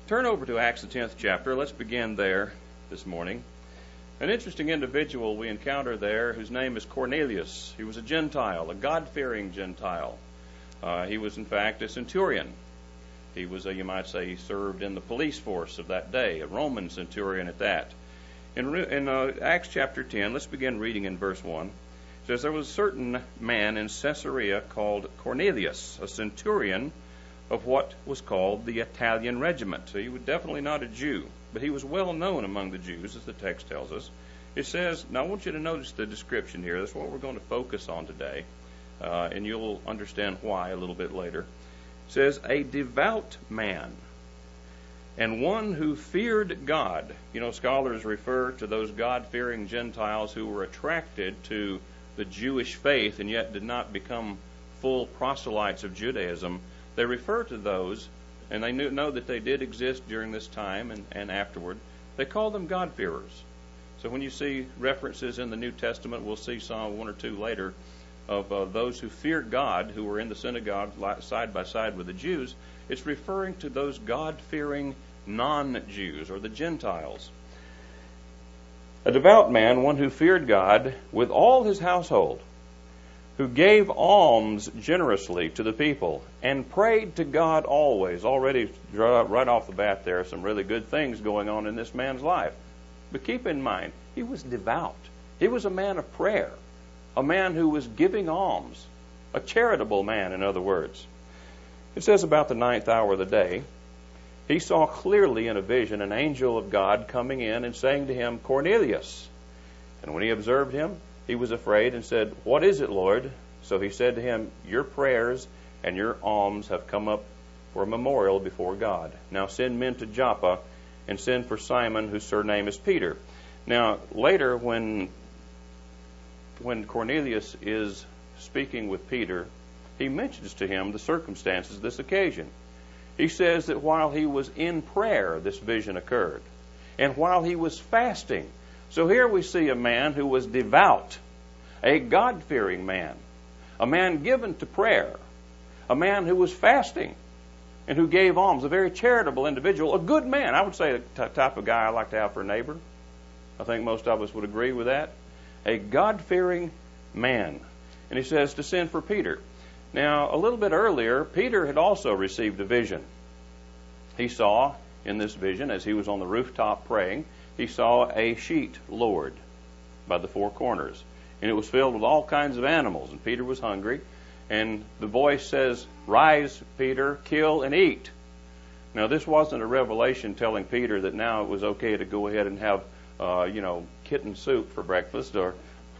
Turn over to Acts the 10th chapter. Let's begin there this morning. An interesting individual we encounter there whose name is Cornelius. He was a Gentile, a God-fearing Gentile. He was, in fact, a centurion. He was, you might say, he served in the police force of that day, a Roman centurion at that. In Acts chapter 10, let's begin reading in verse 1. It says, there was a certain man in Caesarea called Cornelius, a centurion of what was called the Italian regiment. So he was definitely not a Jew, but he was well known among the Jews, as the text tells us. It says, now I want you to notice the description here. That's what we're going to focus on today, and you'll understand why a little bit later. It says, a devout man, and one who feared God. You know, scholars refer to those God-fearing Gentiles who were attracted to the Jewish faith and yet did not become full proselytes of Judaism. They refer to those, and they know that they did exist during this time and afterward. They call them God-fearers. So when you see references in the New Testament, we'll see some one or two later, of those who feared God, who were in the synagogue side by side with the Jews. It's referring to those God-fearing non-Jews, or the Gentiles. A devout man, one who feared God with all his household, who gave alms generously to the people and prayed to God always. Already, right off the bat, there are some really good things going on in this man's life. But keep in mind, he was devout. He was a man of prayer, a man who was giving alms, a charitable man, in other words. It says about the 9th hour of the day, he saw clearly in a vision an angel of God coming in and saying to him, Cornelius. And when he observed him, he was afraid and said, what is it, Lord? So he said to him, your prayers and your alms have come up for a memorial before God. Now send men to Joppa and send for Simon, whose surname is Peter. Now, later when Cornelius is speaking with Peter, he mentions to him the circumstances of this occasion. He says that while he was in prayer, this vision occurred. And while he was fasting. So here we see a man who was devout, a God-fearing man, a man given to prayer, a man who was fasting and who gave alms, a very charitable individual, a good man. I would say the type of guy I like to have for a neighbor. I think most of us would agree with that. A God-fearing man. And he says to send for Peter. Now, a little bit earlier, Peter had also received a vision. He saw in this vision, as he was on the rooftop praying, he saw a sheet lowered by the four corners. And it was filled with all kinds of animals. And Peter was hungry. And the voice says, rise, Peter, kill and eat. Now, this wasn't a revelation telling Peter that now it was okay to go ahead and have, kitten soup for breakfast or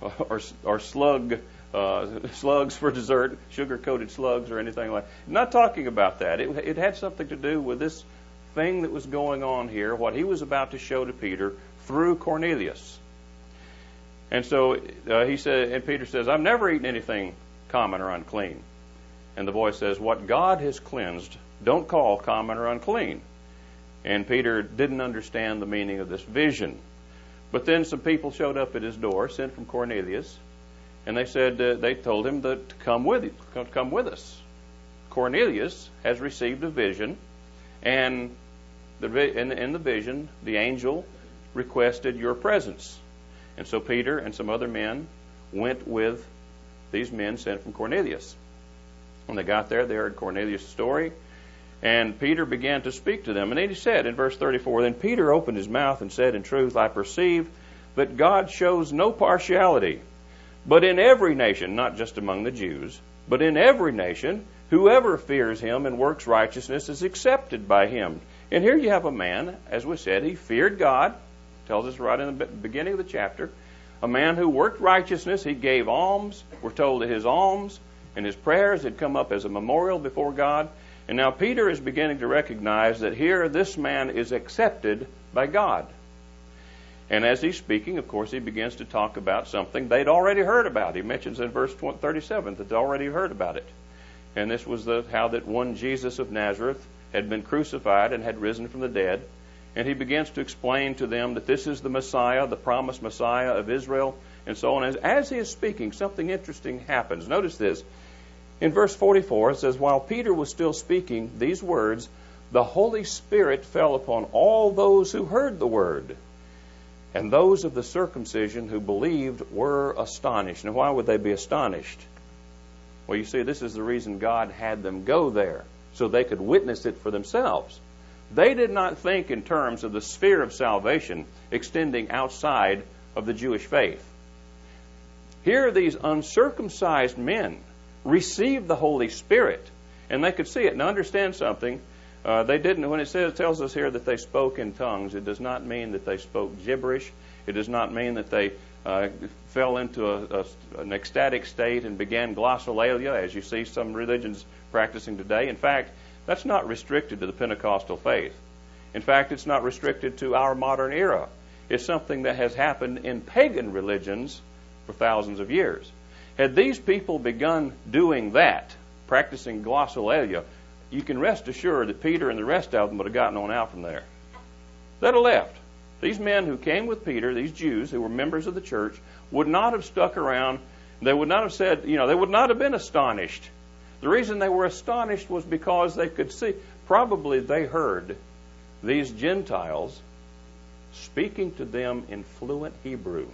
slugs for dessert, sugar-coated slugs or anything like that. Not talking about that. It had something to do with this thing that was going on here, what he was about to show to Peter through Cornelius. And so he said, and Peter says, I've never eaten anything common or unclean. And the voice says, what God has cleansed, don't call common or unclean. And Peter didn't understand the meaning of this vision. But then some people showed up at his door, sent from Cornelius, and they said, they told him to come with us. Cornelius has received a vision, and in the vision, the angel requested your presence. And so Peter and some other men went with these men sent from Cornelius. When they got there, they heard Cornelius' story, and Peter began to speak to them. And then he said in verse 34, then Peter opened his mouth and said, in truth, I perceive that God shows no partiality, but in every nation, not just among the Jews, but in every nation, whoever fears him and works righteousness is accepted by him. And here you have a man, as we said, he feared God, tells us right in the beginning of the chapter, a man who worked righteousness, he gave alms. We're told that his alms and his prayers had come up as a memorial before God. And now Peter is beginning to recognize that here this man is accepted by God. And as he's speaking, of course, he begins to talk about something they'd already heard about. He mentions in verse 37 that they'd already heard about it. And this was how that one Jesus of Nazareth had been crucified and had risen from the dead. And he begins to explain to them that this is the Messiah, the promised Messiah of Israel, and so on. As he is speaking, something interesting happens. Notice this. In verse 44, it says, while Peter was still speaking these words, the Holy Spirit fell upon all those who heard the word. And those of the circumcision who believed were astonished. Now, why would they be astonished? Well, you see, this is the reason God had them go there, so they could witness it for themselves. They did not think in terms of the sphere of salvation extending outside of the Jewish faith. Here, these uncircumcised men received the Holy Spirit, and they could see it. Now, understand something. They didn't. When it tells us here that they spoke in tongues, it does not mean that they spoke gibberish. It does not mean that they fell into an ecstatic state and began glossolalia, as you see some religions practicing today. In fact, that's not restricted to the Pentecostal faith. In fact, it's not restricted to our modern era. It's something that has happened in pagan religions for thousands of years. Had these people begun doing that, practicing glossolalia, you can rest assured that Peter and the rest of them would have gotten on out from there. They'd have left. These men who came with Peter, these Jews who were members of the church, would not have stuck around. They would not have said, they would not have been astonished. The reason they were astonished was because they could see, probably they heard these Gentiles speaking to them in fluent Hebrew.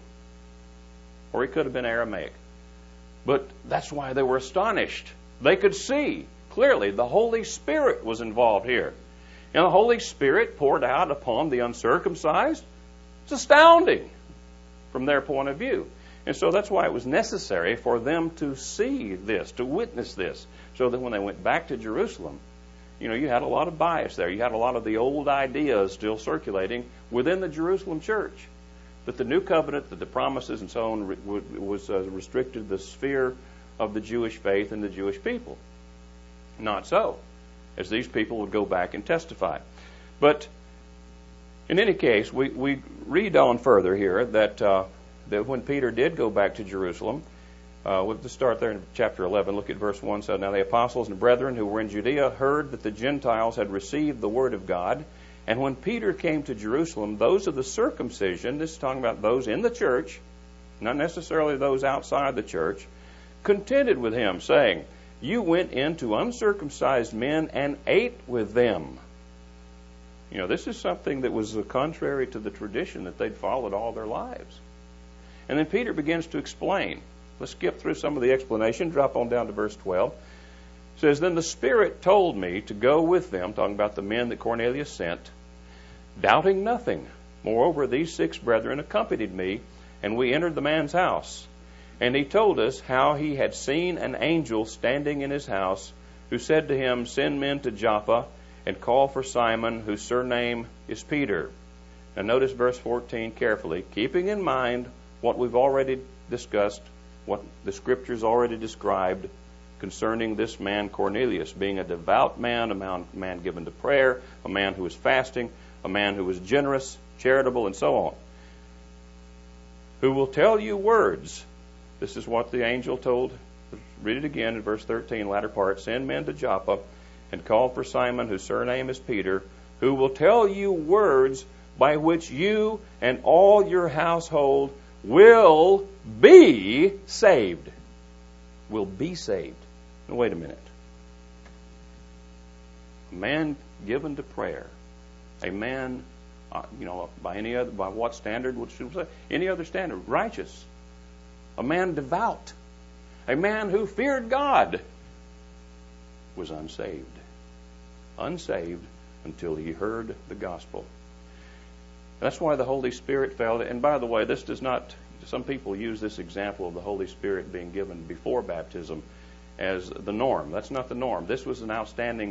Or it could have been Aramaic. But that's why they were astonished. They could see clearly the Holy Spirit was involved here. And the Holy Spirit poured out upon the uncircumcised. It's astounding from their point of view. And so that's why it was necessary for them to see this, to witness this, so that when they went back to Jerusalem, you had a lot of bias there. You had a lot of the old ideas still circulating within the Jerusalem church. That the new covenant, that the promises and so on was restricted to the sphere of the Jewish faith and the Jewish people. Not so, as these people would go back and testify. But in any case, we read on further here that when Peter did go back to Jerusalem, we'll just start there in chapter 11, look at verse 1. So now the apostles and brethren who were in Judea heard that the Gentiles had received the word of God. And when Peter came to Jerusalem, those of the circumcision, this is talking about those in the church, not necessarily those outside the church, contended with him, saying, "You went in to uncircumcised men and ate with them." This is something that was contrary to the tradition that they'd followed all their lives. And then Peter begins to explain. Let's skip through some of the explanation, drop on down to verse 12. It says, "Then the Spirit told me to go with them," talking about the men that Cornelius sent, "doubting nothing. Moreover, these 6 brethren accompanied me, and we entered the man's house. And he told us how he had seen an angel standing in his house, who said to him, 'Send men to Joppa, and call for Simon, whose surname is Peter.'" Now notice verse 14 carefully, keeping in mind what we've already discussed, what the Scriptures already described concerning this man Cornelius, being a devout man, a man given to prayer, a man who was fasting, a man who was generous, charitable, and so on, "who will tell you words." This is what the angel told. Read it again in verse 13, latter part. "Send men to Joppa and call for Simon, whose surname is Peter, who will tell you words by which you and all your household will be saved." Will be saved. Now, wait a minute. A man given to prayer, a man, by what standard would you say? Any other standard, righteous. A man devout. A man who feared God was unsaved. Unsaved until he heard the gospel. That's why the Holy Spirit fell. And by the way, this does not, some people use this example of the Holy Spirit being given before baptism as the norm. That's not the norm. This was an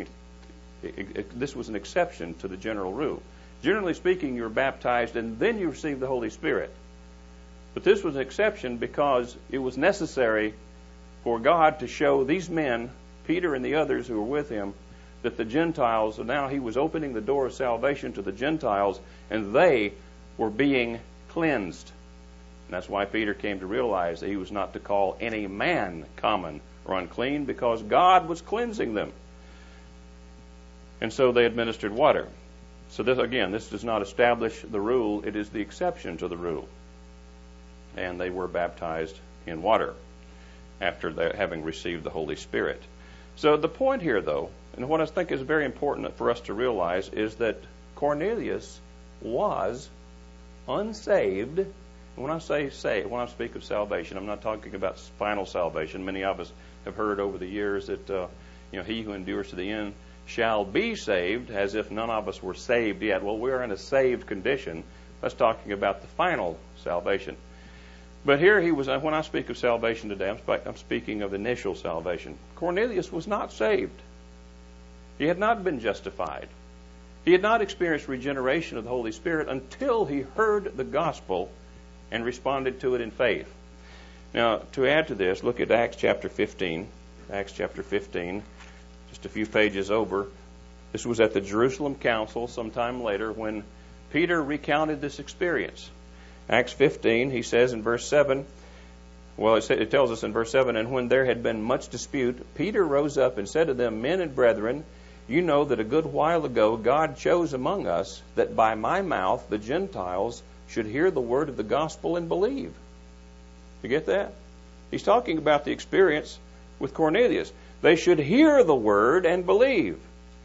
exception to the general rule. Generally speaking, you're baptized and then you receive the Holy Spirit. But this was an exception because it was necessary for God to show these men, Peter and the others who were with him, that the Gentiles, and now he was opening the door of salvation to the Gentiles, and they were being cleansed. And that's why Peter came to realize that he was not to call any man common or unclean, because God was cleansing them. And so they administered water. So this does not establish the rule. It is the exception to the rule. And they were baptized in water after having received the Holy Spirit. So the point here, though, And what I think is very important for us to realize is that Cornelius was unsaved. And when I say saved, when I speak of salvation, I'm not talking about final salvation. Many of us have heard over the years that he who endures to the end shall be saved, as if none of us were saved yet. Well, we're in a saved condition. That's talking about the final salvation. But here he was, when I speak of salvation today, I'm speaking of initial salvation. Cornelius was not saved. He had not been justified. He had not experienced regeneration of the Holy Spirit until he heard the gospel and responded to it in faith. Now, to add to this, look at Acts chapter 15. Acts chapter 15, just a few pages over. This was at the Jerusalem Council sometime later when Peter recounted this experience. Acts 15, he says in verse 7, it tells us in verse 7, and when there had been much dispute, Peter rose up and said to them, Men and brethren, you know that a good while ago God chose among us that by my mouth the Gentiles should hear the word of the gospel and believe. You get that? He's talking about the experience with Cornelius. They should hear the word and believe.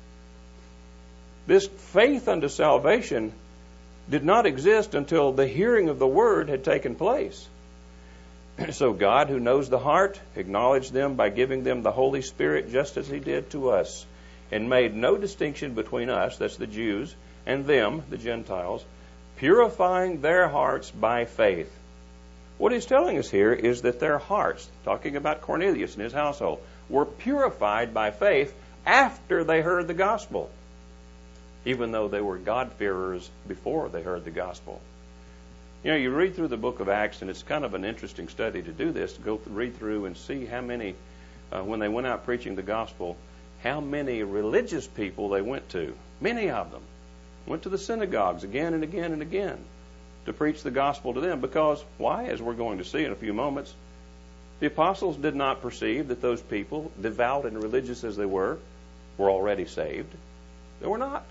This faith unto salvation did not exist until the hearing of the word had taken place. So God, who knows the heart, acknowledged them by giving them the Holy Spirit just as he did to us, and made no distinction between us, that's the Jews, and them, the Gentiles, purifying their hearts by faith. What he's telling us here is that their hearts, talking about Cornelius and his household, were purified by faith after they heard the gospel, even though they were God-fearers before they heard the gospel. You read through the book of Acts, and it's kind of an interesting study to do this, to read through and see how many, when they went out preaching the gospel, how many religious people they went to. Many of them went to the synagogues again and again and again to preach the gospel to them. Because, why? As we're going to see in a few moments, the apostles did not perceive that those people, devout and religious as they were already saved. They were not.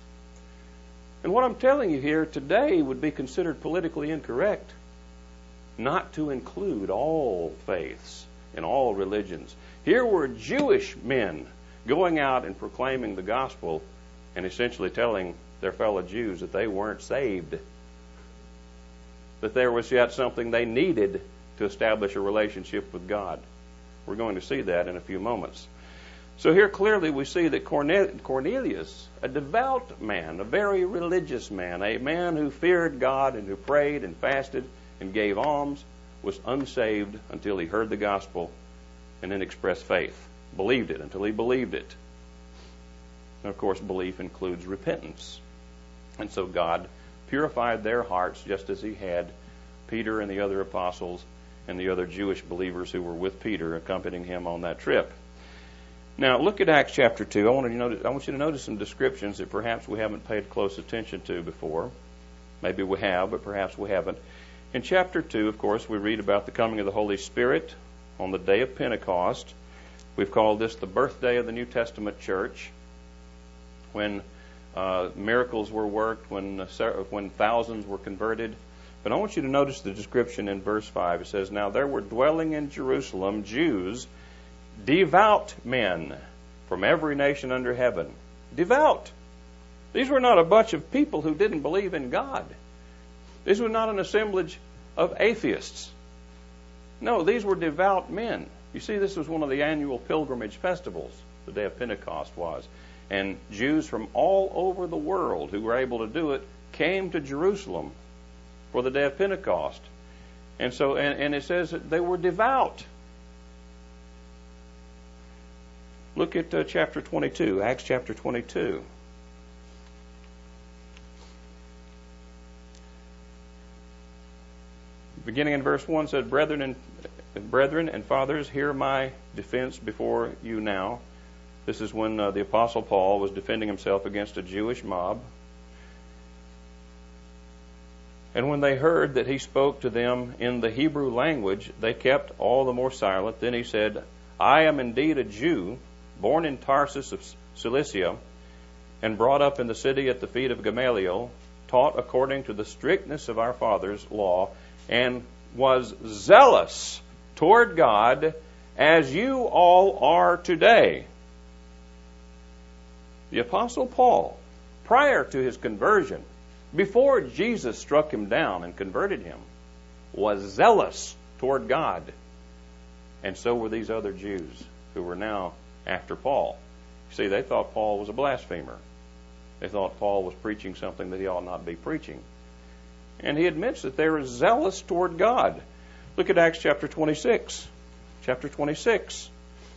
And what I'm telling you here today would be considered politically incorrect, not to include all faiths and all religions. Here were Jewish men going out and proclaiming the gospel and essentially telling their fellow Jews that they weren't saved, that there was yet something they needed to establish a relationship with God. We're going to see that in a few moments. So here clearly we see that Cornelius, a devout man, a very religious man, a man who feared God and who prayed and fasted and gave alms, was unsaved until he heard the gospel and then expressed faith, believed it until he believed it. And of course, belief includes repentance. And so God purified their hearts just as he had Peter and the other apostles and the other Jewish believers who were with Peter accompanying him on that trip. Now, look at Acts chapter 2. I want you to notice some descriptions that perhaps we haven't paid close attention to before. Maybe we have, but perhaps we haven't. In chapter 2, of course, we read about the coming of the Holy Spirit on the day of Pentecost. We've called this the birthday of the New Testament church, when miracles were worked, when thousands were converted. But I want you to notice the description in verse 5. It says, Now there were dwelling in Jerusalem Jews, devout men from every nation under heaven. Devout. These were not a bunch of people who didn't believe in God. These were not an assemblage of atheists. No, these were devout men. You see, this was one of the annual pilgrimage festivals, the day of Pentecost was. And Jews from all over the world who were able to do it came to Jerusalem for the day of Pentecost. And so, and it says that they were devout. Look at chapter 22, Acts chapter 22. Beginning in verse 1 said, Brethren and fathers, hear my defense before you now. This is when the Apostle Paul was defending himself against a Jewish mob. And when they heard that he spoke to them in the Hebrew language, they kept all the more silent. Then he said, I am indeed a Jew, born in Tarsus of Cilicia, and brought up in the city at the feet of Gamaliel, taught according to the strictness of our fathers' law, and was zealous toward God as you all are today. The Apostle Paul, prior to his conversion, before Jesus struck him down and converted him, was zealous toward God. And so were these other Jews who were now after Paul. You see, they thought Paul was a blasphemer. They thought Paul was preaching something that he ought not be preaching. And he admits that they were zealous toward God. Look at Acts chapter 26. Chapter 26.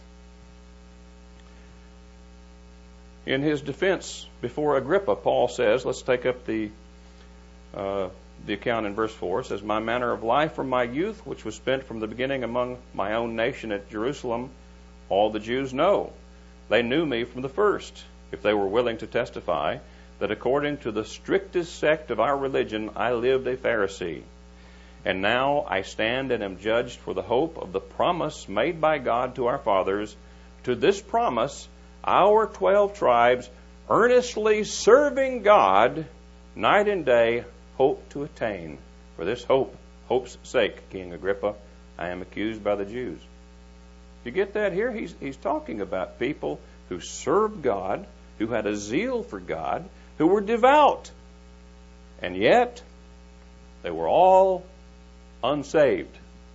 In his defense before Agrippa, Paul says, let's take up the account in verse 4. It says, "My manner of life from my youth, which was spent from the beginning among my own nation at Jerusalem, all the Jews know. They knew me from the first, if they were willing to testify, that according to the strictest sect of our religion, I lived a Pharisee. And now I stand and am judged for the hope of the promise made by God to our fathers. To this promise, our 12 tribes, earnestly serving God, night and day, hope to attain. For this hope's sake, King Agrippa, I am accused by the Jews." You get that here? He's talking about people who served God, who had a zeal for God, who were devout. And yet, they were all unsaved.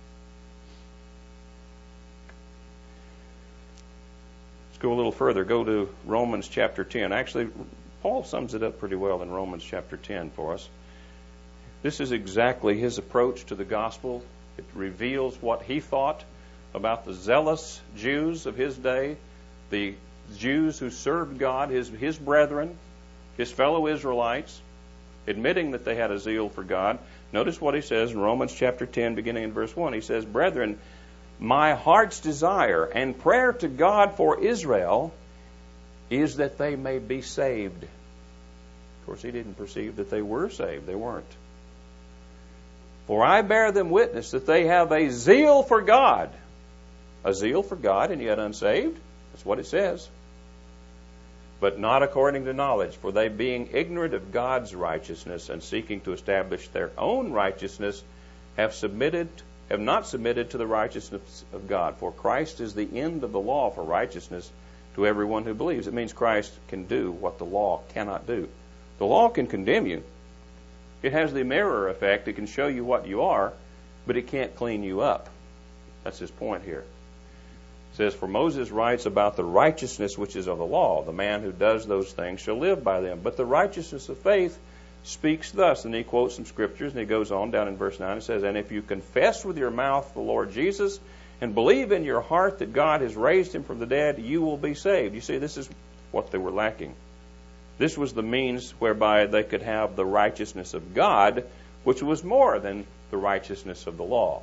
Let's go a little further. Go to Romans chapter 10. Actually, Paul sums it up pretty well in Romans chapter 10 for us. This is exactly his approach to the gospel. It reveals what he thought about the zealous Jews of his day, the Jews who served God, his brethren, his fellow Israelites, admitting that they had a zeal for God. Notice what he says in Romans chapter 10, beginning in verse 1. He says, "Brethren, my heart's desire and prayer to God for Israel is that they may be saved." Of course, he didn't perceive that they were saved. They weren't. "For I bear them witness that they have a zeal for God." A zeal for God and yet unsaved? That's what it says. "But not according to knowledge, for they being ignorant of God's righteousness and seeking to establish their own righteousness have not submitted to the righteousness of God. For Christ is the end of the law for righteousness to everyone who believes." It means Christ can do what the law cannot do. The law can condemn you. It has the mirror effect. It can show you what you are, but it can't clean you up. That's his point here. It says, "For Moses writes about the righteousness which is of the law. The man who does those things shall live by them. But the righteousness of faith speaks thus." And he quotes some scriptures, and he goes on down in verse 9. It says, "And if you confess with your mouth the Lord Jesus and believe in your heart that God has raised him from the dead, you will be saved." You see, this is what they were lacking. This was the means whereby they could have the righteousness of God, which was more than the righteousness of the law.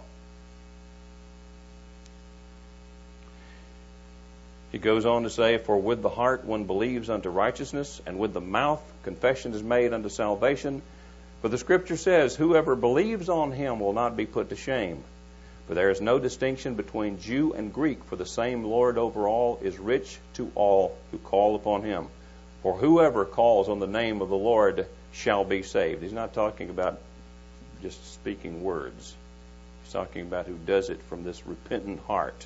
He goes on to say, "For with the heart one believes unto righteousness, and with the mouth confession is made unto salvation. For the Scripture says, whoever believes on him will not be put to shame. For there is no distinction between Jew and Greek, for the same Lord over all is rich to all who call upon him. For whoever calls on the name of the Lord shall be saved." He's not talking about just speaking words. He's talking about who does it from this repentant heart.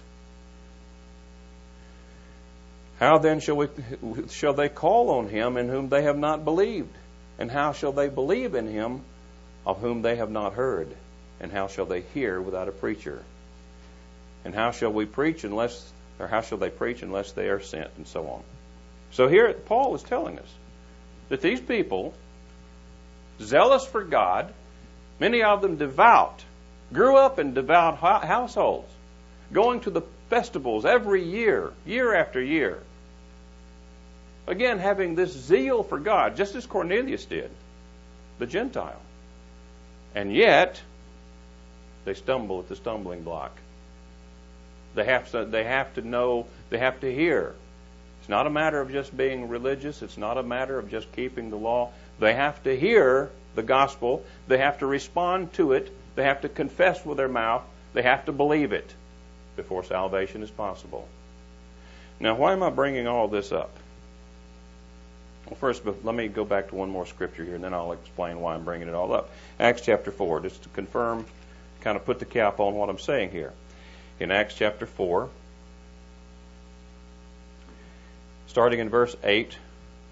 "How then shall they call on him in whom they have not believed? And how shall they believe in him of whom they have not heard? And how shall they hear without a preacher? And how shall they preach unless they are sent?" And so on. So here Paul is telling us that these people, zealous for God, many of them devout, grew up in devout households, going to the festivals every year, year after year. Again, having this zeal for God, just as Cornelius did, the Gentile. And yet, they stumble at the stumbling block. They have to know, they have to hear. It's not a matter of just being religious. It's not a matter of just keeping the law. They have to hear the gospel. They have to respond to it. They have to confess with their mouth. They have to believe it before salvation is possible. Now, why am I bringing all this up? Well, first, let me go back to one more scripture here, and then I'll explain why I'm bringing it all up. Acts chapter 4, just to confirm, kind of put the cap on what I'm saying here. In Acts chapter 4, starting in verse 8,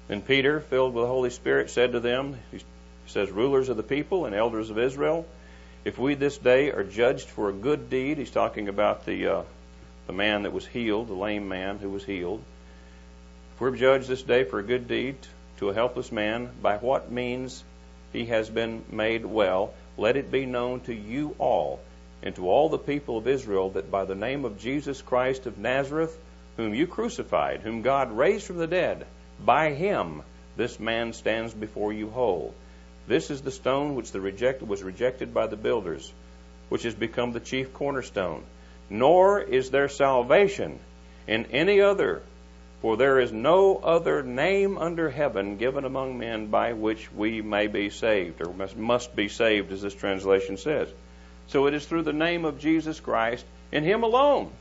Then Peter, filled with the Holy Spirit, said to them, he says, rulers of the people and elders of Israel, if we this day are judged for a good deed, he's talking about the man that was healed, the lame man who was healed. If we're judged this day for a good deed to a helpless man, by what means he has been made well, let it be known to you all and to all the people of Israel that by the name of Jesus Christ of Nazareth, whom you crucified, whom God raised from the dead, by him this man stands before you whole. This is the stone which was rejected by the builders, which has become the chief cornerstone. Nor is there salvation in any other, for there is no other name under heaven given among men by which we may be saved, or must be saved, as this translation says. So it is through the name of Jesus Christ, in him alone.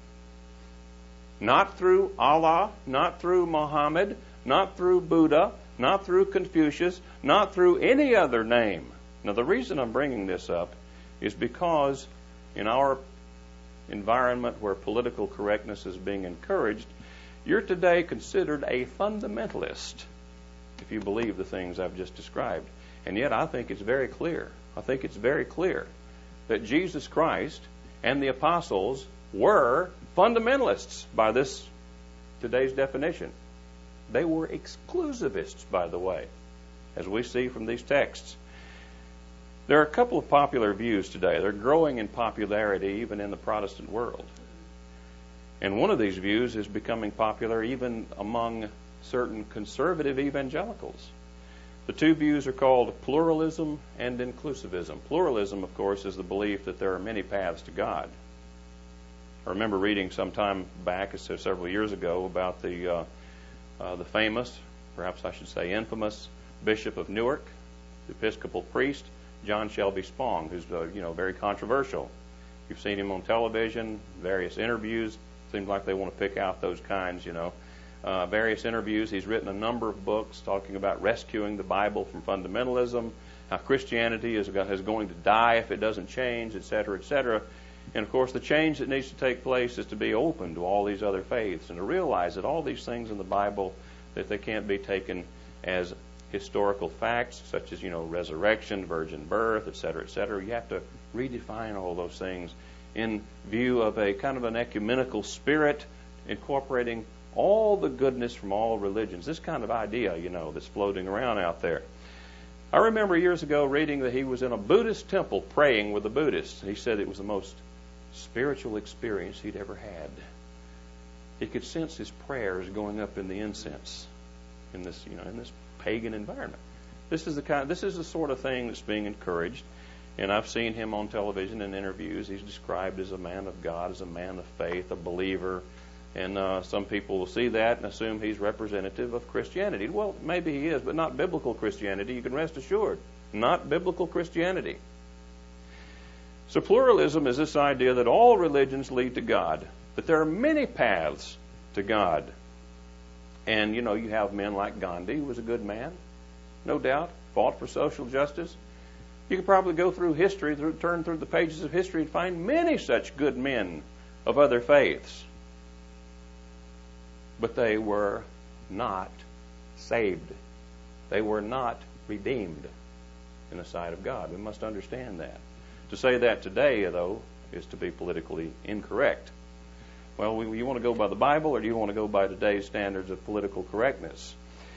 Not through Allah, not through Muhammad, not through Buddha, not through Confucius, not through any other name. Now, the reason I'm bringing this up is because in our environment where political correctness is being encouraged, you're today considered a fundamentalist if you believe the things I've just described. And yet I think it's very clear. I think it's very clear that Jesus Christ and the apostles were fundamentalists by this today's definition. They were exclusivists, by the way, as we see from these texts. There are a couple of popular views today. They're growing in popularity even in the Protestant world. And one of these views is becoming popular even among certain conservative evangelicals. The two views are called pluralism and inclusivism. Pluralism, of course, is the belief that there are many paths to God. I remember reading some time back, several years ago, about the famous, perhaps I should say infamous, Bishop of Newark, the Episcopal priest, John Shelby Spong, who's very controversial. You've seen him on television, various interviews. Seems like they want to pick out those kinds, various interviews. He's written a number of books talking about rescuing the Bible from fundamentalism, how Christianity is going to die if it doesn't change, etc., etc. And, of course, the change that needs to take place is to be open to all these other faiths and to realize that all these things in the Bible, that they can't be taken as historical facts, such as, resurrection, virgin birth, etc., etc. You have to redefine all those things in view of a kind of an ecumenical spirit, incorporating all the goodness from all religions. This kind of idea, that's floating around out there. I remember years ago reading that he was in a Buddhist temple praying with the Buddhists. He said it was the most spiritual experience he'd ever had. He could sense his prayers going up in the incense in this, in this pagan environment. This is the sort of thing that's being encouraged. And I've seen him on television in interviews. He's described as a man of God, as a man of faith, a believer. And some people will see that and assume he's representative of Christianity. Well, maybe he is, but not biblical Christianity. You can rest assured, not biblical Christianity. So pluralism is this idea that all religions lead to God, that there are many paths to God. And, you have men like Gandhi, who was a good man, no doubt, fought for social justice. You could probably go through history, turn through the pages of history and find many such good men of other faiths. But they were not saved. They were not redeemed in the sight of God. We must understand that. To say that today, though, is to be politically incorrect. Well, you want to go by the Bible, or do you want to go by today's standards of political correctness?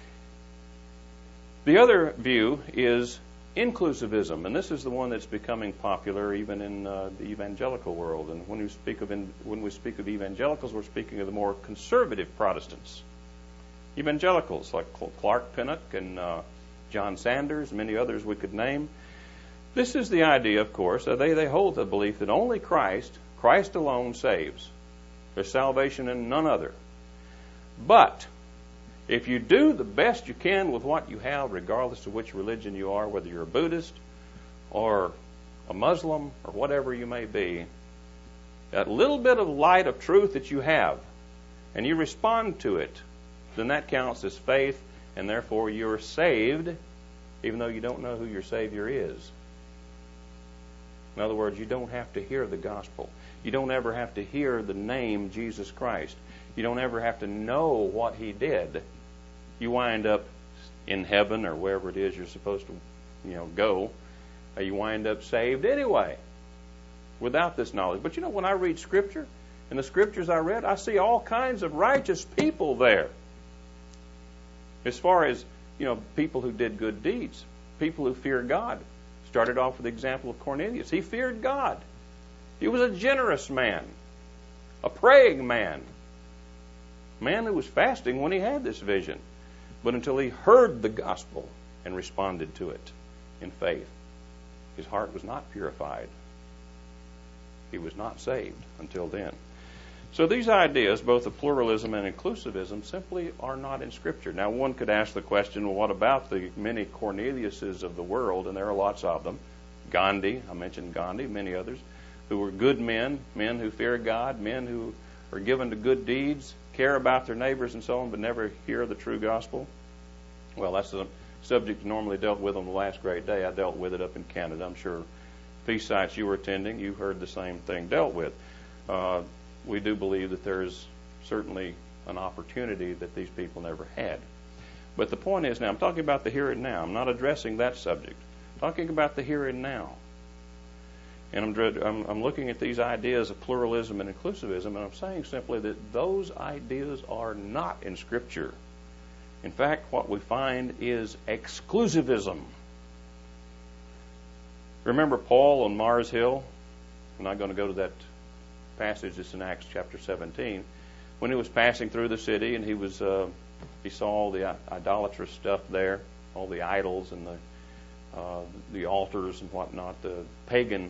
The other view is inclusivism, and this is the one that's becoming popular even in the evangelical world. And when we speak of evangelicals, we're speaking of the more conservative Protestants. Evangelicals like Clark Pinnock and John Sanders, many others we could name. This is the idea, of course, that they hold the belief that only Christ alone saves. There's salvation in none other. But if you do the best you can with what you have, regardless of which religion you are, whether you're a Buddhist or a Muslim or whatever you may be, that little bit of light of truth that you have, and you respond to it, then that counts as faith, and therefore you're saved, even though you don't know who your Savior is. In other words, you don't have to hear the gospel. You don't ever have to hear the name Jesus Christ. You don't ever have to know what He did. You wind up in heaven or wherever it is you're supposed to, go, you wind up saved anyway without this knowledge. But when I read Scripture, in the Scriptures I read, I see all kinds of righteous people there. As far as, people who did good deeds, people who fear God. Started off with the example of Cornelius. He feared God. He was a generous man, a praying man who was fasting when he had this vision. But until he heard the gospel and responded to it in faith, his heart was not purified. He was not saved until then. So these ideas, both of pluralism and inclusivism, simply are not in Scripture. Now, one could ask the question, well, what about the many Corneliuses of the world? And there are lots of them. Gandhi, I mentioned Gandhi, many others, who were good men who fear God, men who are given to good deeds, care about their neighbors and so on, but never hear the true gospel. Well, that's a subject normally dealt with on the last great day. I dealt with it up in Canada. I'm sure feast sites you were attending, you heard the same thing dealt with. We do believe that there is certainly an opportunity that these people never had. But the point is now, I'm talking about the here and now. I'm not addressing that subject. I'm talking about the here and now. And I'm looking at these ideas of pluralism and inclusivism, and I'm saying simply that those ideas are not in Scripture. In fact, what we find is exclusivism. Remember Paul on Mars Hill? I'm not going to go to that passage. It's in Acts chapter 17. When he was passing through the city, and he saw all the idolatrous stuff there, all the idols and the altars and whatnot, the pagan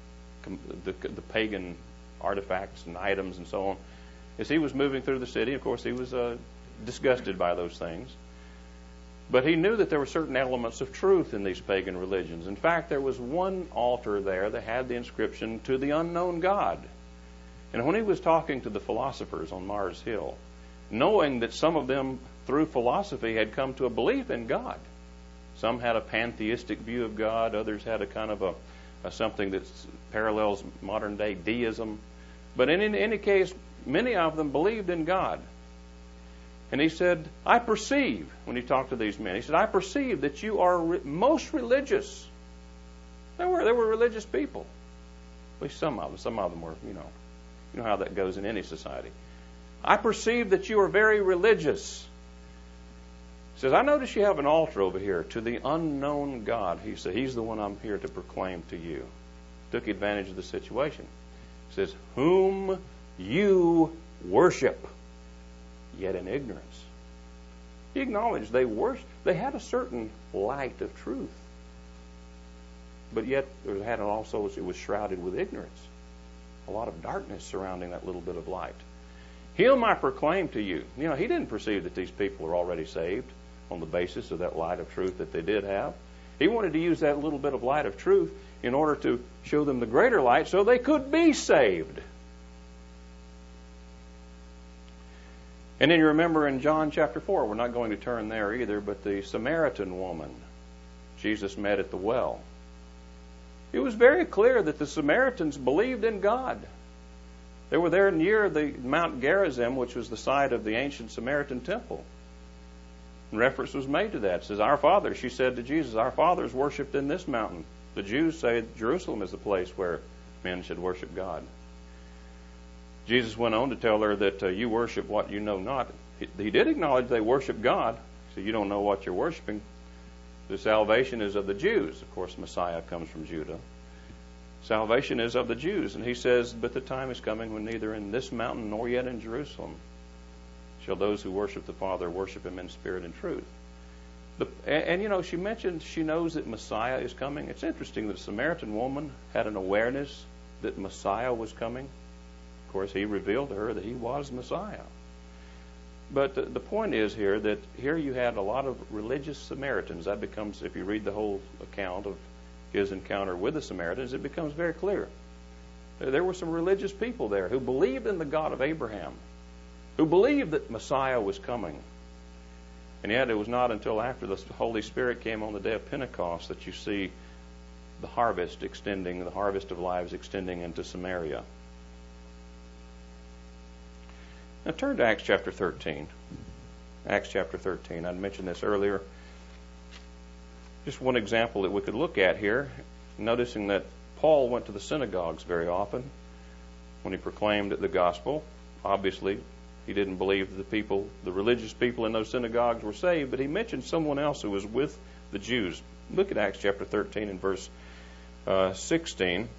artifacts and items and so on. As he was moving through the city, of course, he was disgusted by those things. But he knew that there were certain elements of truth in these pagan religions. In fact, there was one altar there that had the inscription, "To the unknown God." And when he was talking to the philosophers on Mars Hill, knowing that some of them, through philosophy, had come to a belief in God. Some had a pantheistic view of God. Others had a kind of a something that parallels modern-day deism. But in any case, many of them believed in God. And he said, I perceive, when he talked to these men, he said, I perceive that you are most religious. They were religious people. At least some of them. Some of them were, you know how that goes in any society. I perceive that you are very religious. He says, I notice you have an altar over here to the unknown God. He said, He's the one I'm here to proclaim to you. Took advantage of the situation. He says, whom you worship, yet in ignorance. He acknowledged they had a certain light of truth. But yet it was shrouded with ignorance. A lot of darkness surrounding that little bit of light. Him I proclaim to you. He didn't perceive that these people were already saved on the basis of that light of truth that they did have. He wanted to use that little bit of light of truth in order to show them the greater light so they could be saved. And then you remember in John chapter 4, we're not going to turn there either, but the Samaritan woman Jesus met at the well. It was very clear that the Samaritans believed in God. They were there near the Mount Gerizim, which was the site of the ancient Samaritan temple. And reference was made to that. It says, our fathers, she said to Jesus, our fathers worshipped in this mountain. The Jews say Jerusalem is the place where men should worship God. Jesus went on to tell her that you worship what you know not. He did acknowledge they worship God. He said, you don't know what you're worshiping. The salvation is of the Jews. Of course, Messiah comes from Judah. Salvation is of the Jews. And he says, but the time is coming when neither in this mountain nor yet in Jerusalem shall those who worship the Father worship Him in spirit and truth. She mentioned she knows that Messiah is coming. It's interesting that the Samaritan woman had an awareness that Messiah was coming. Of course, He revealed to her that He was Messiah. But the point is here that here you had a lot of religious Samaritans. That becomes, if you read the whole account of His encounter with the Samaritans, it becomes very clear. There were some religious people there who believed in the God of Abraham, who believed that Messiah was coming. And yet it was not until after the Holy Spirit came on the day of Pentecost that you see the harvest of lives extending into Samaria. Now turn to Acts chapter 13. Acts chapter 13. I mentioned this earlier. Just one example that we could look at here, noticing that Paul went to the synagogues very often when he proclaimed the gospel. Obviously, he didn't believe that the religious people in those synagogues were saved, but he mentioned someone else who was with the Jews. Look at Acts chapter 13 and verse 16.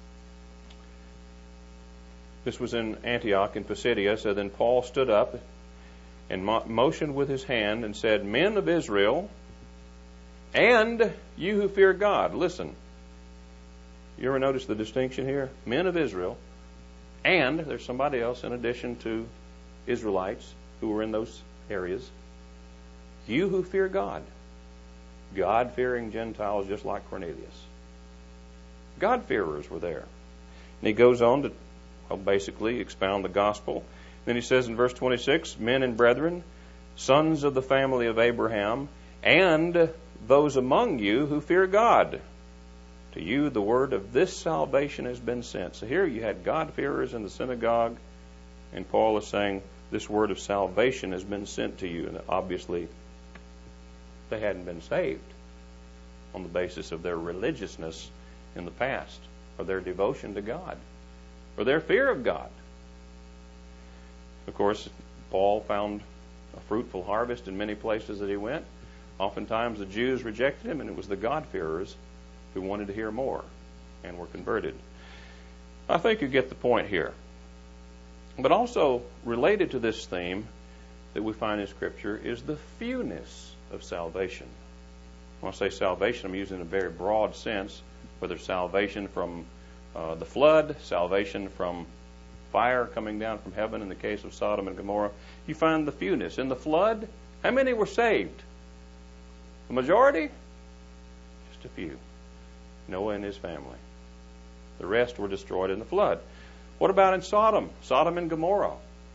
This was in Antioch in Pisidia. So then Paul stood up and motioned with his hand and said, "Men of Israel, and you who fear God." Listen. You ever notice the distinction here? Men of Israel, and there's somebody else in addition to Israelites who were in those areas. You who fear God. God-fearing Gentiles just like Cornelius. God-fearers were there. And he goes on to basically expound the gospel. Then he says in verse 26, "Men and brethren, sons of the family of Abraham, and those among you who fear God. To you the word of this salvation has been sent." So here you had God-fearers in the synagogue, and Paul is saying this word of salvation has been sent to you. And obviously they hadn't been saved on the basis of their religiousness in the past, or their devotion to God, or their fear of God. Of course, Paul found a fruitful harvest in many places that he went. Oftentimes the Jews rejected him, and it was the God-fearers who wanted to hear more and were converted. I think you get the point here. But also related to this theme that we find in Scripture is the fewness of salvation. When I say salvation, I'm using a very broad sense, whether salvation from the flood, salvation from fire coming down from heaven in the case of Sodom and Gomorrah. You find the fewness. In the flood, how many were saved? The majority? Just a few. Noah and his family. The rest were destroyed in the flood. What about in Sodom? Sodom and Gomorrah.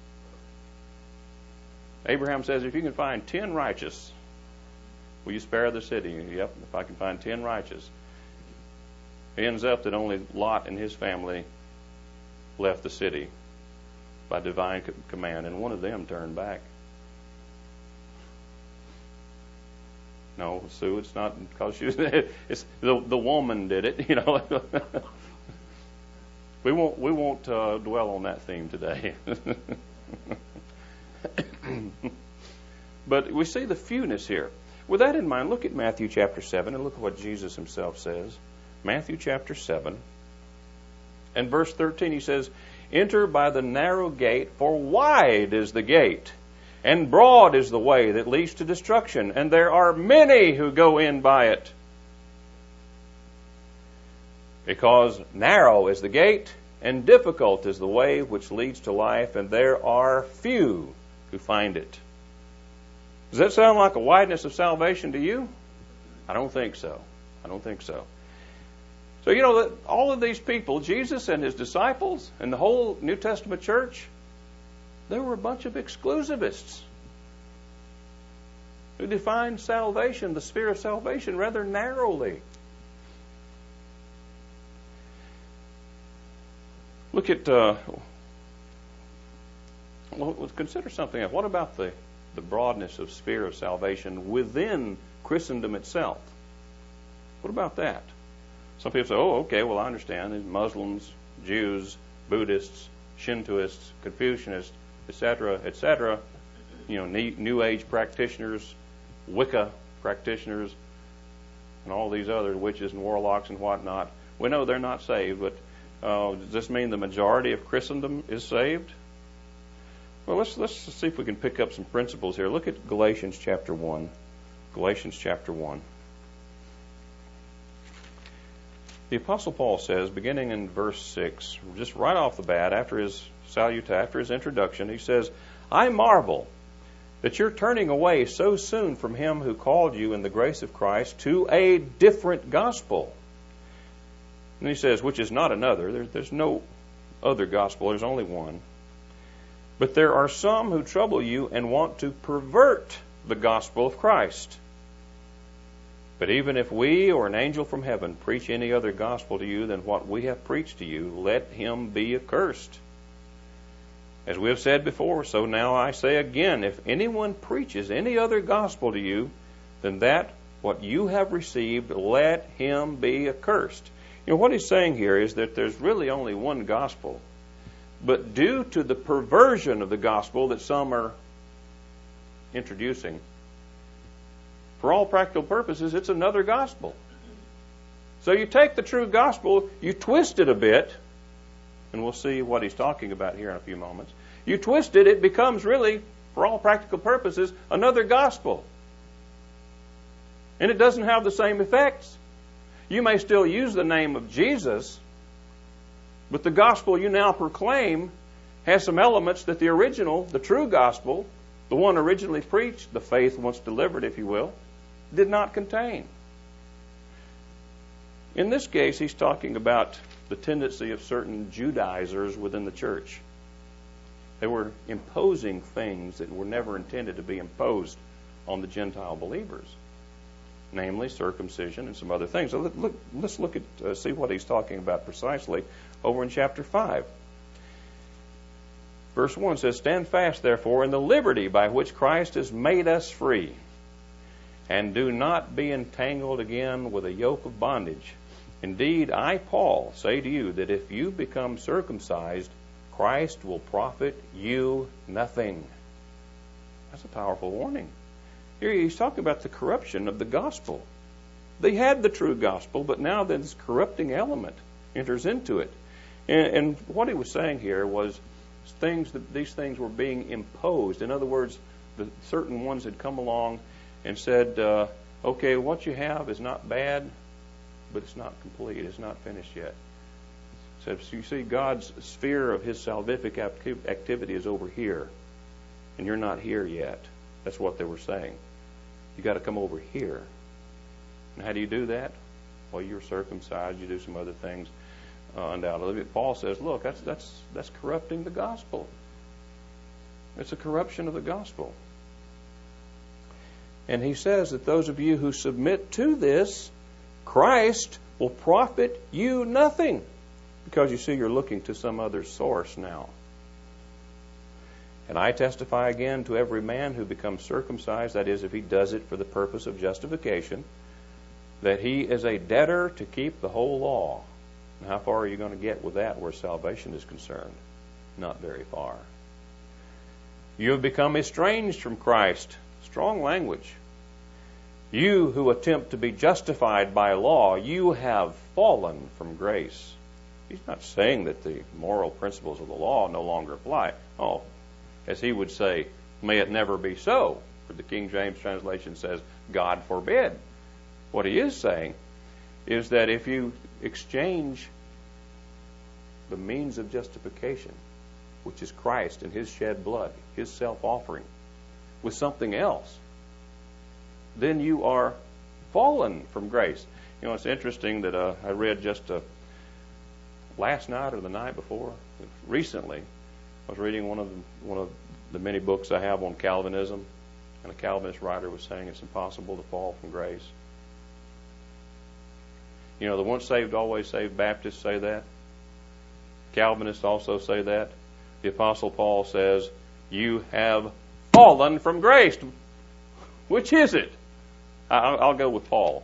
Abraham says, if you can find 10 righteous, will you spare the city? Yep, if I can find 10 righteous. It ends up that only Lot and his family left the city by divine command, and one of them turned back. No, Sue, it's not because she was, it's the woman did it, you know. We won't dwell on that theme today. But we see the fewness here. With that in mind, look at Matthew chapter 7 and look at what Jesus himself says. Matthew chapter 7 and verse 13, he says, "Enter by the narrow gate, for wide is the gate, and broad is the way that leads to destruction, and there are many who go in by it. Because narrow is the gate, and difficult is the way which leads to life, and there are few who find it." Does that sound like a wideness of salvation to you? I don't think so. I don't think so. So, you know, all of these people, Jesus and his disciples and the whole New Testament church, they were a bunch of exclusivists who defined salvation, the sphere of salvation, rather narrowly. Look at, consider something else. What about the broadness of sphere of salvation within Christendom itself? What about that? Some people say, oh, okay, well, I understand. There's Muslims, Jews, Buddhists, Shintoists, Confucianists, etc., you know, New Age practitioners, Wicca practitioners, and all these other witches and warlocks and whatnot. We know they're not saved, but does this mean the majority of Christendom is saved? Well, let's see if we can pick up some principles here. Look at Galatians chapter 1. Galatians chapter 1. The Apostle Paul says, beginning in verse 6, just right off the bat, after his introduction, he says, "I marvel that you're turning away so soon from him who called you in the grace of Christ to a different gospel." And he says, which is not another. There's no other gospel. There's only one. "But there are some who trouble you and want to pervert the gospel of Christ. But even if we or an angel from heaven preach any other gospel to you than what we have preached to you, let him be accursed. As we have said before, so now I say again, if anyone preaches any other gospel to you than that what you have received, let him be accursed. What he's saying here is that there's really only one gospel. But due to the perversion of the gospel that some are introducing, for all practical purposes, it's another gospel. So you take the true gospel, you twist it a bit, and we'll see what he's talking about here in a few moments. You twist it, it becomes really, for all practical purposes, another gospel. And it doesn't have the same effects. You may still use the name of Jesus, but the gospel you now proclaim has some elements that the original, the true gospel, the one originally preached, the faith once delivered, if you will, did not contain. In this case, he's talking about the tendency of certain Judaizers within the church. They were imposing things that were never intended to be imposed on the Gentile believers, namely circumcision and some other things. So let's look at see what he's talking about precisely over in chapter 5. Verse 1 says, "Stand fast, therefore, in the liberty by which Christ has made us free, and do not be entangled again with a yoke of bondage. Indeed, I, Paul, say to you that if you become circumcised, Christ will profit you nothing." That's a powerful warning. Here he's talking about the corruption of the gospel. They had the true gospel, but now this corrupting element enters into it. And what he was saying here was these things were being imposed. In other words, certain ones had come along and said, okay, what you have is not bad, but it's not complete. It's not finished yet. So you see, God's sphere of his salvific activity is over here, and you're not here yet. That's what they were saying. You got to come over here. And how do you do that? Well, you're circumcised. You do some other things, undoubtedly. But Paul says, look, that's corrupting the gospel. It's a corruption of the gospel. And he says that those of you who submit to this, Christ will profit you nothing. Because you see, you're looking to some other source now. And I testify again to every man who becomes circumcised, that is, if he does it for the purpose of justification, that he is a debtor to keep the whole law. And how far are you going to get with that where salvation is concerned? Not very far. You have become estranged from Christ. Strong language. You who attempt to be justified by law, you have fallen from grace. He's not saying that the moral principles of the law no longer apply. Oh, as he would say, may it never be so. For the King James translation says, God forbid. What he is saying is that if you exchange the means of justification, which is Christ and his shed blood, his self-offering, with something else, then you are fallen from grace. You know, it's interesting that I read just last night or the night before, recently, I was reading one of the many books I have on Calvinism, and a Calvinist writer was saying it's impossible to fall from grace. You know, the once saved, always saved Baptists say that. Calvinists also say that. The Apostle Paul says, you have fallen from grace. Which is it? I'll go with Paul.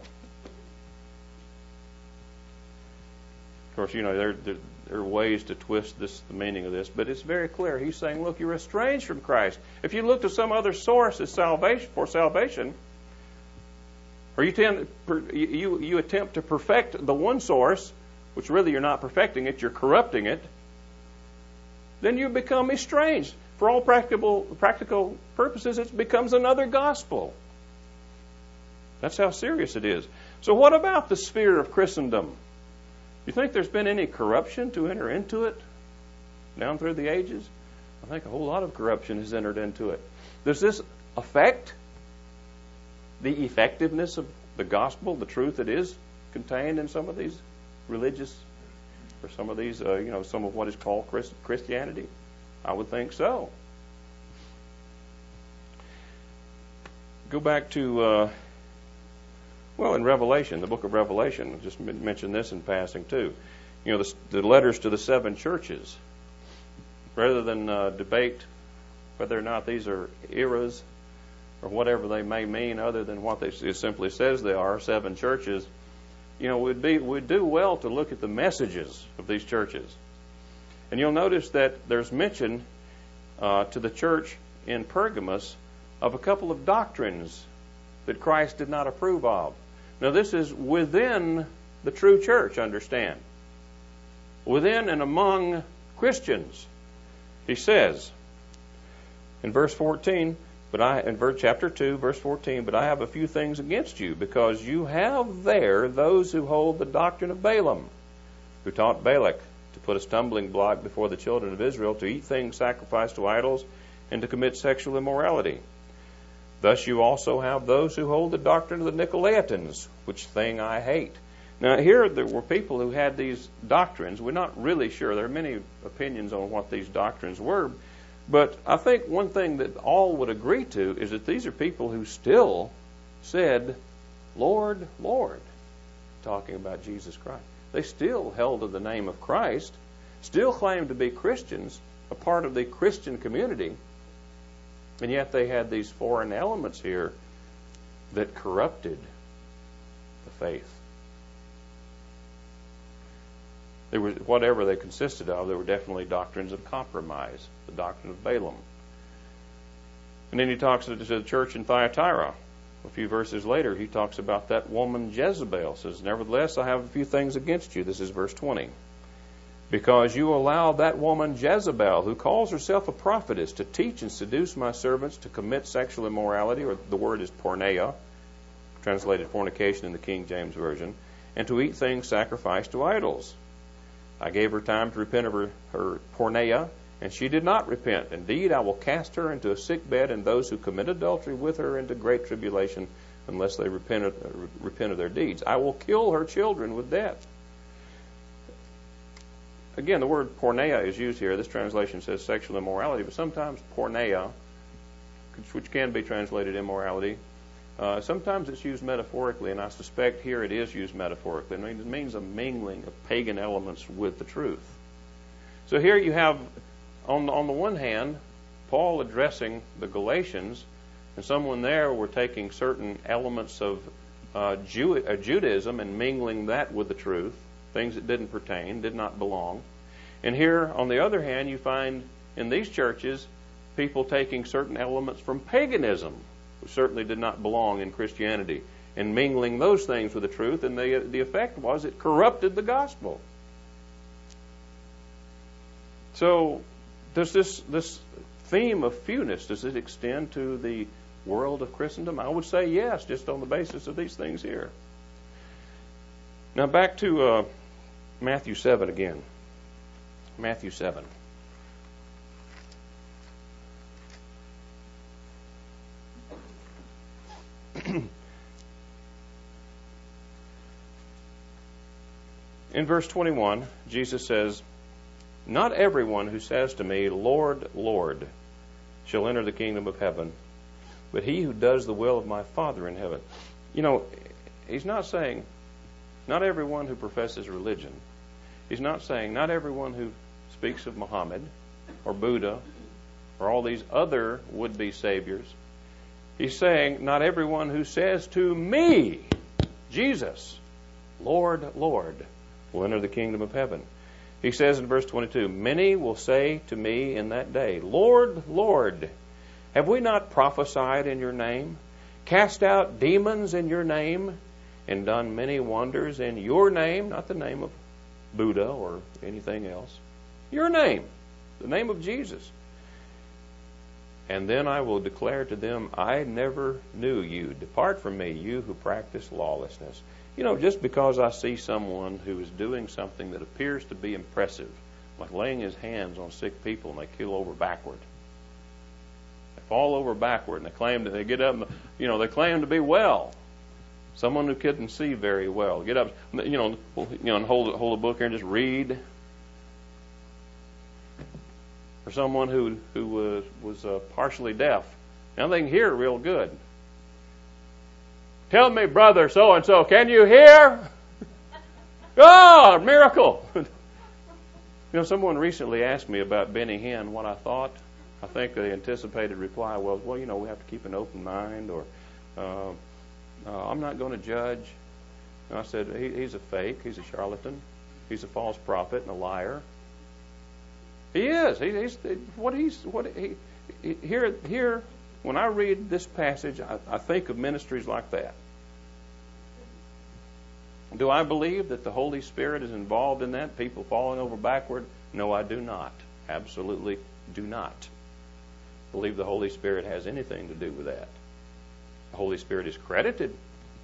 Of course, you know, there are ways to twist the meaning of this, but it's very clear. He's saying, look, you're estranged from Christ. If you look to some other source as salvation, or you attempt to perfect the one source, which really you're not perfecting it, you're corrupting it, then you become estranged. For all practical purposes, it becomes another gospel. That's how serious it is. So what about the sphere of Christendom? You think there's been any corruption to enter into it down through the ages? I think a whole lot of corruption has entered into it. Does this affect the effectiveness of the gospel, the truth that is contained in some of these religious, or some of these, some of what is called Christianity? I would think so. Go back to, in Revelation, the book of Revelation. I'll just mention this in passing too. You know, the letters to the 7 churches. Rather than debate whether or not these are eras or whatever they may mean other than what it simply says they are, 7 churches, we'd do well to look at the messages of these churches. And you'll notice that there's mention to the church in Pergamos of a couple of doctrines that Christ did not approve of. Now, this is within the true church, understand. Within and among Christians. He says in verse 14, chapter 2, verse 14, but I have a few things against you, because you have there those who hold the doctrine of Balaam, who taught Balak to put a stumbling block before the children of Israel, to eat things sacrificed to idols, and to commit sexual immorality. Thus you also have those who hold the doctrine of the Nicolaitans, which thing I hate. Now here there were people who had these doctrines. We're not really sure. There are many opinions on what these doctrines were. But I think one thing that all would agree to is that these are people who still said, Lord, Lord, talking about Jesus Christ. They still held to the name of Christ, still claimed to be Christians, a part of the Christian community, and yet they had these foreign elements here that corrupted the faith. There was, whatever they consisted of, there were definitely doctrines of compromise, the doctrine of Balaam. And then he talks to the church in Thyatira. A few verses later, he talks about that woman Jezebel. Says, nevertheless, I have a few things against you. This is verse 20. Because you allow that woman Jezebel, who calls herself a prophetess, to teach and seduce my servants to commit sexual immorality, or the word is porneia, translated fornication in the King James Version, and to eat things sacrificed to idols. I gave her time to repent of her porneia, and she did not repent. Indeed, I will cast her into a sick bed, and those who commit adultery with her into great tribulation, unless they repent of their deeds. I will kill her children with death. Again, the word porneia is used here. This translation says sexual immorality, but sometimes porneia, which can be translated immorality, sometimes it's used metaphorically, and I suspect here it is used metaphorically. It means a mingling of pagan elements with the truth. So here you have, on the one hand, Paul addressing the Galatians, and someone there were taking certain elements of Judaism and mingling that with the truth, things that didn't pertain, did not belong. And here, on the other hand, you find in these churches people taking certain elements from paganism, which certainly did not belong in Christianity, and mingling those things with the truth, and the effect was it corrupted the gospel. So, does this theme of fewness, does it extend to the world of Christendom? I would say yes, just on the basis of these things here. Now back to Matthew 7 again. Matthew 7. In verse 21, Jesus says, not everyone who says to me, Lord, Lord, shall enter the kingdom of heaven, but he who does the will of my Father in heaven. You know, he's not saying, not everyone who professes religion. He's not saying, not everyone who speaks of Muhammad or Buddha or all these other would-be saviors. He's saying, not everyone who says to me, Jesus, Lord, Lord, will enter the kingdom of heaven. He says in verse 22, many will say to me in that day, Lord, Lord, have we not prophesied in your name, cast out demons in your name, and done many wonders in your name, not the name of Buddha or anything else, your name, the name of Jesus. And then I will declare to them, I never knew you. Depart from me, you who practice lawlessness. You know, just because I see someone who is doing something that appears to be impressive, like laying his hands on sick people and they keel over backward. They fall over backward and they claim that they get up, they claim to be well. Someone who couldn't see very well. Get up, and hold a book here and just read. Or someone who was partially deaf. Now they can hear real good. Tell me, brother so-and-so, can you hear? Oh, miracle. Someone recently asked me about Benny Hinn, what I thought. I think the anticipated reply was, well, we have to keep an open mind, or I'm not going to judge. And I said, he's a fake, he's a charlatan, he's a false prophet and a liar. He is. Here, when I read this passage, I think of ministries like that. Do I believe that the Holy Spirit is involved in that? People falling over backward? No, I do not. Absolutely do not believe the Holy Spirit has anything to do with that. The Holy Spirit is credited.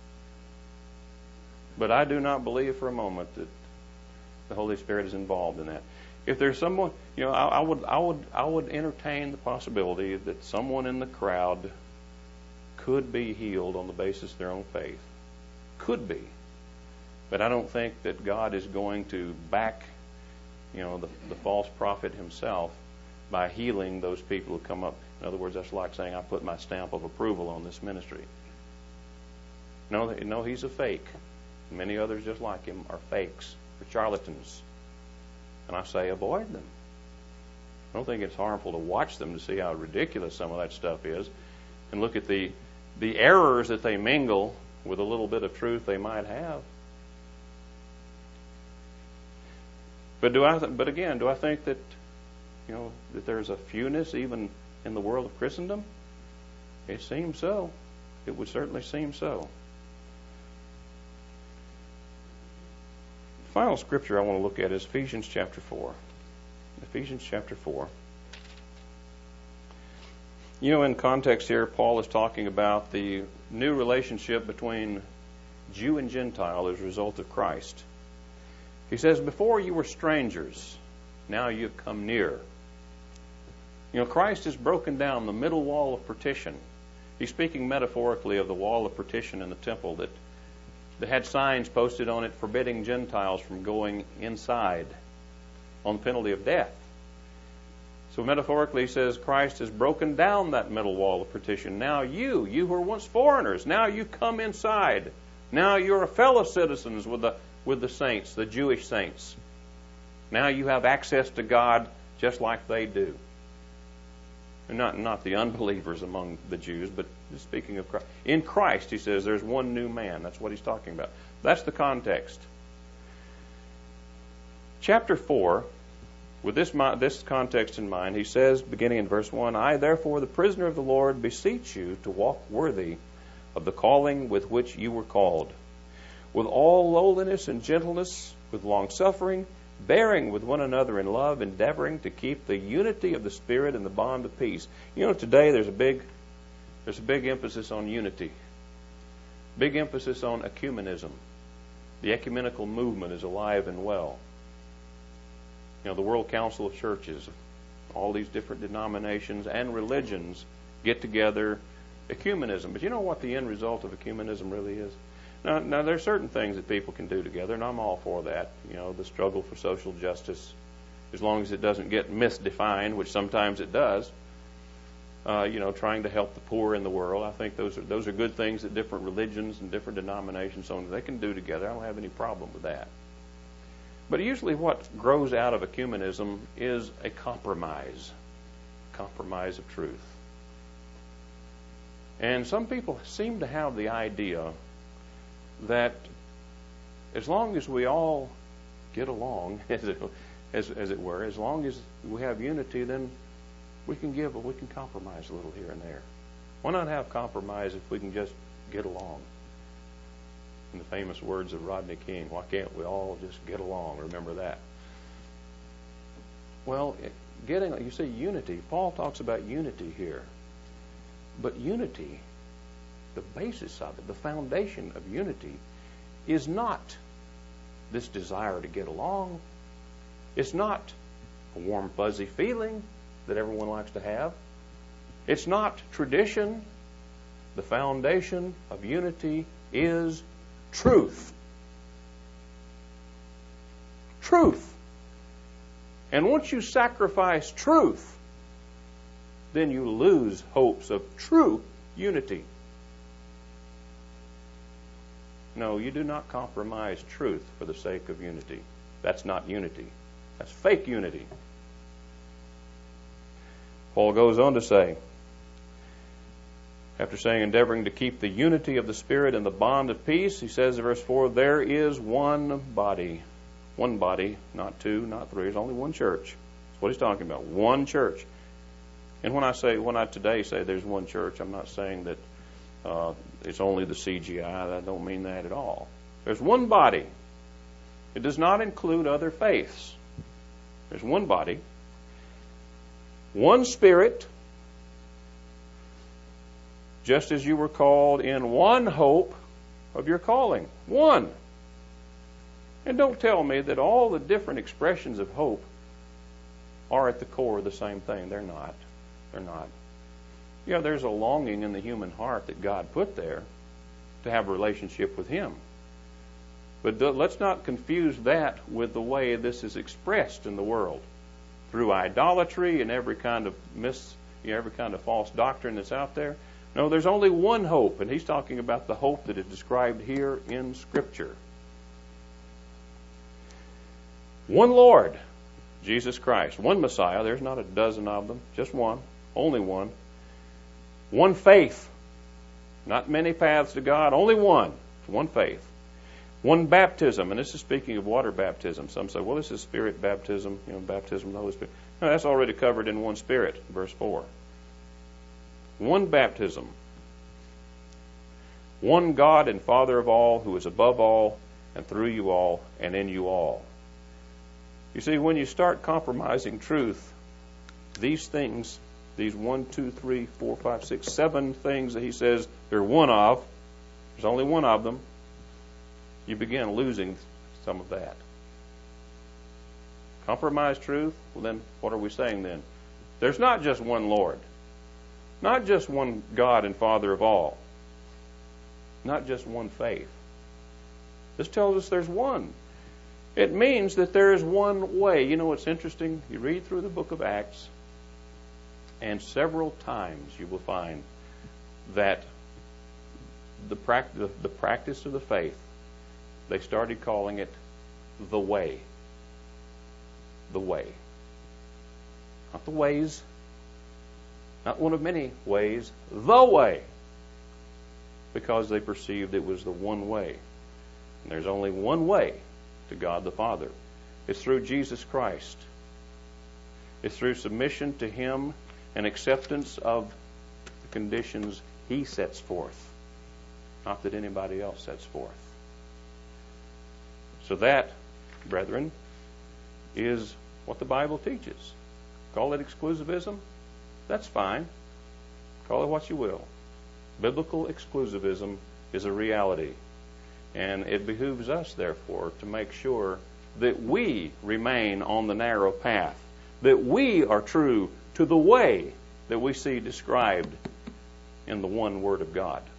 But I do not believe for a moment that the Holy Spirit is involved in that. If there's someone, I would entertain the possibility that someone in the crowd could be healed on the basis of their own faith. Could be. But I don't think that God is going to back, the false prophet himself by healing those people who come up. In other words, that's like saying I put my stamp of approval on this ministry. No, he's a fake. Many others just like him are fakes, are charlatans. And I say avoid them. I don't think it's harmful to watch them to see how ridiculous some of that stuff is, and look at the errors that they mingle with a little bit of truth they might have. But again, do I think that that there's a fewness even in the world of Christendom? It seems so. It would certainly seem so. The final scripture I want to look at is Ephesians chapter 4. Ephesians chapter 4. In context here, Paul is talking about the new relationship between Jew and Gentile as a result of Christ. He says, before you were strangers, now you've come near. Christ has broken down the middle wall of partition. He's speaking metaphorically of the wall of partition in the temple that had signs posted on it forbidding Gentiles from going inside on the penalty of death. So metaphorically he says Christ has broken down that middle wall of partition. Now you who were once foreigners, now you come inside. Now you're a fellow citizens with the saints, the Jewish saints. Now you have access to God just like they do. And not the unbelievers among the Jews, but speaking of Christ. In Christ, he says, there's one new man. That's what he's talking about. That's the context. Chapter 4, with this context in mind, he says, beginning in verse 1, I, therefore, the prisoner of the Lord, beseech you to walk worthy of the calling with which you were called, with all lowliness and gentleness, with long-suffering, bearing with one another in love, endeavoring to keep the unity of the Spirit in the bond of peace. Today there's a big emphasis on unity. Big emphasis on ecumenism. The ecumenical movement is alive and well. The World Council of Churches, all these different denominations and religions get together, ecumenism. But you know what the end result of ecumenism really is? Now, there are certain things that people can do together, and I'm all for that. The struggle for social justice, as long as it doesn't get misdefined, which sometimes it does. Trying to help the poor in the world. I think those are good things that different religions and different denominations, they can do together. I don't have any problem with that. But usually what grows out of ecumenism is a compromise of truth. And some people seem to have the idea that as long as we all get along, as it were, as long as we have unity, then we can compromise a little here and there. Why not have compromise if we can just get along? In the famous words of Rodney King, why can't we all just get along? Remember that. Well, you see unity. Paul talks about unity here. But unity, the basis of it, the foundation of unity, is not this desire to get along. It's not a warm, fuzzy feeling that everyone likes to have. It's not tradition. The foundation of unity is truth. Truth. And once you sacrifice truth, then you lose hopes of true unity. No, you do not compromise truth for the sake of unity. That's not unity. That's fake unity. Paul goes on to say, after saying, endeavoring to keep the unity of the Spirit in the bond of peace, he says in verse 4, there is one body. One body, not two, not three. There's only one church. That's what he's talking about. One church. And when I today say there's one church, I'm not saying that it's only the CGI. I don't mean that at all. There's one body. It does not include other faiths. There's one body, one Spirit, just as you were called in one hope of your calling. One. And don't tell me that all the different expressions of hope are at the core of the same thing. They're not. They're not. Yeah, there's a longing in the human heart that God put there to have a relationship with Him. But let's not confuse that with the way this is expressed in the world through idolatry and every kind of every kind of false doctrine that's out there. No, there's only one hope, and he's talking about the hope that is described here in Scripture. One Lord, Jesus Christ. One Messiah. There's not a dozen of them. Just one. Only one. One faith. Not many paths to God. Only one. One faith. One baptism. And this is speaking of water baptism. Some say, well, this is Spirit baptism. Baptism of the Holy Spirit. No, that's already covered in one Spirit. Verse 4. One baptism. One God and Father of all, who is above all, and through you all, and in you all. You see, when you start compromising truth, these things, these 1, 2, 3, 4, 5, 6, 7 things that he says they're one of, there's only one of them, you begin losing some of that. Compromise truth, well then, what are we saying then? There's not just one Lord. Not just one God and Father of all. Not just one faith. This tells us there's one. It means that there is one way. You know what's interesting? You read through the book of Acts, and several times you will find that the practice of the faith, they started calling it the way. The way. Not the ways. Not one of many ways. The way. Because they perceived it was the one way. And there's only one way to God the Father. It's through Jesus Christ. It's through submission to Him and acceptance of the conditions He sets forth. Not that anybody else sets forth. So that, brethren, is what the Bible teaches. Call it exclusivism? That's fine. Call it what you will. Biblical exclusivism is a reality. And it behooves us, therefore, to make sure that we remain on the narrow path, that we are true to the way that we see described in the one Word of God.